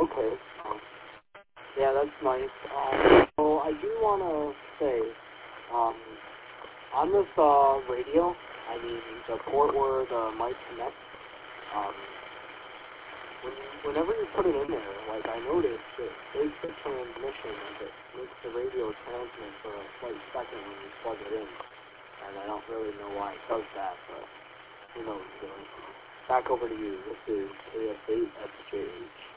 Okay. Yeah, that's nice. So I do want to say, um, on this radio, I mean the port where the mic connects, um, whenever you put it in there, like I noticed, it breaks the transmission, like it makes the radio transmit for a slight second when you plug it in, and I don't really know why it does that, but who knows. Back over to you. This is KS8SJH.